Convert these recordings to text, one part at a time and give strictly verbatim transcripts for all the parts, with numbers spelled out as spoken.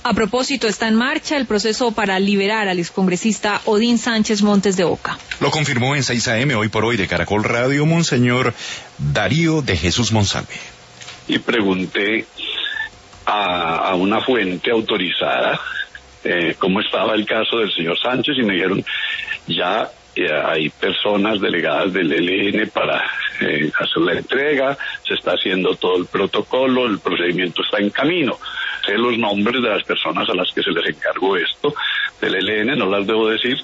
A propósito, está en marcha el proceso para liberar al excongresista Odín Sánchez Montes de Oca. Lo confirmó en seis a eme hoy por hoy de Caracol Radio Monseñor Darío de Jesús Monsalve. Y pregunté a, a una fuente autorizada eh, cómo estaba el caso del señor Sánchez y me dijeron ya eh, hay personas delegadas del E L N para eh, hacer la entrega, se está haciendo todo el protocolo, el procedimiento está en camino. Sé los nombres de las personas a las que se les encargó esto del E L N, no las debo decir.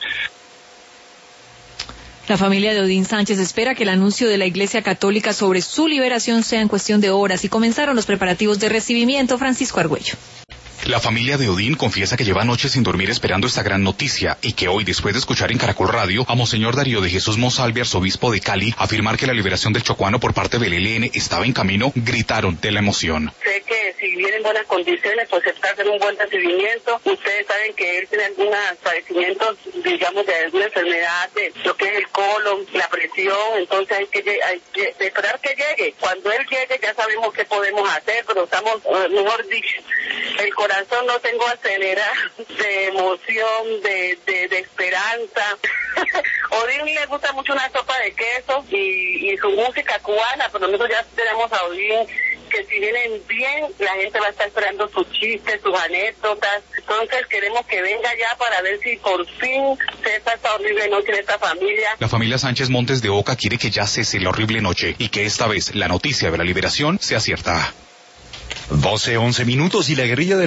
La familia de Odín Sánchez espera que el anuncio de la Iglesia Católica sobre su liberación sea en cuestión de horas y comenzaron los preparativos de recibimiento. Francisco Argüello. La familia de Odín confiesa que lleva noches sin dormir esperando esta gran noticia y que hoy, después de escuchar en Caracol Radio a Monseñor Darío de Jesús Monsalve, arzobispo de Cali, afirmar que la liberación del chocuano por parte del E L N estaba en camino, gritaron de la emoción. Sé que si viene en buenas condiciones, pues está haciendo un buen recibimiento. Ustedes saben que él tiene algunos padecimientos, digamos, de alguna enfermedad, de lo que es el colon, la presión, entonces hay que, hay que esperar que llegue. Cuando él llegue ya sabemos qué podemos hacer, pero estamos, mejor dicho, el corazón no tengo acelerado de emoción, de, de, de esperanza. Odín le gusta mucho una sopa de queso y, y su música cubana, pero nosotros ya tenemos a Odín que si vienen bien, la gente va a estar esperando sus chistes, sus anécdotas. Entonces queremos que venga ya para ver si por fin cesa esta horrible noche en esta familia. La familia Sánchez Montes de Oca quiere que ya cese la horrible noche y que esta vez la noticia de la liberación sea cierta. doce, once minutos y la guerrilla de